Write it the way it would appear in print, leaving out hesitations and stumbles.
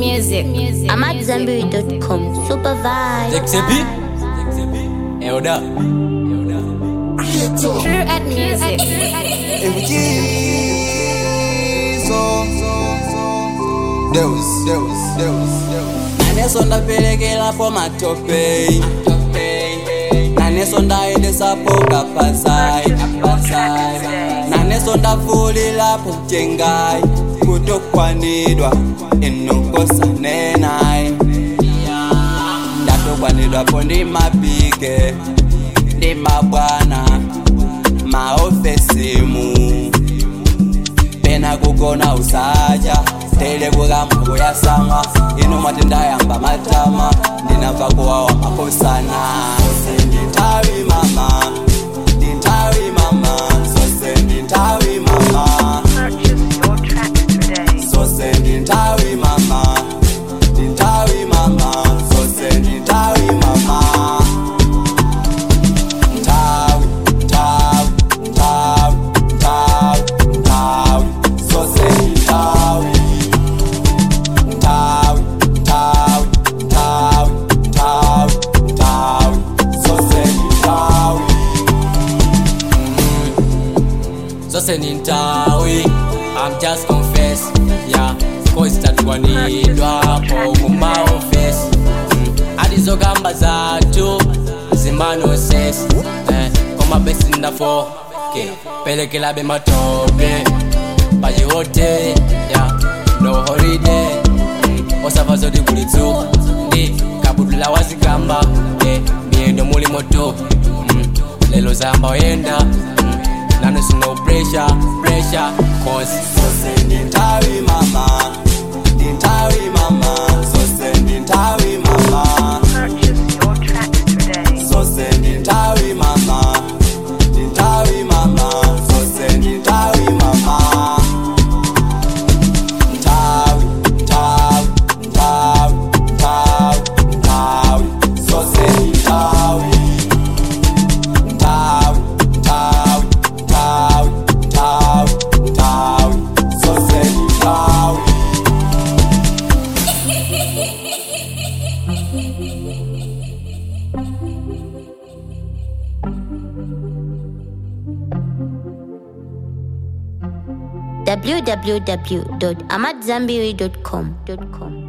music. I'm at Zambiri.com. Super vibe. Elda. True at music. Naneso ndapelekela po matope. Naneso ndaendesa po kapasai. Naneso ndavulila po chengai. Kutokwanidwa inokosa nenai. Ndatokwanidwa po ndi mapike, ndi mabwana, maofesimu. Pena kukona usaja, tele kugambo ya sama. Ino matindayamba matama, ndinava kuwawa makosana. Ndintawi mama, ndintawi mama, sose ndintawi mama. Sose ndintawi mama, ndintawi mama, sose ndintawi mama. Ntawi, ntawi, ntawi, ntawi, ntawi, sose ndintawi. Ntawi, ntawi, ntawi, ntawi, ntawi, sose ndintawi. Sose ndintawi. I'm just confess, yeah. Cause tatwanidwa po kumao face. Adizogamba zatu zimano ses. Koma besi ndafo ke pelekela be matope. Baji hote, yeah. No holiday. Osavazo di kulitsu. Ndi kabudula wazigamba. Miendo muli moto. Lelo zamba oyenda. None is no pressure, cause so send Tawi mama, Tawi mama, so send Tawi mama. Purchase your track today. So send Tawi mama, Tawi mama, so send Tawi mama. Tawi, Tawi, Tawi, Tawi, Tawi, so send Tawi. Tawi, Tawi, Tawi, Tawi, Tawi, so send Tawi. www.amatzambiri.com.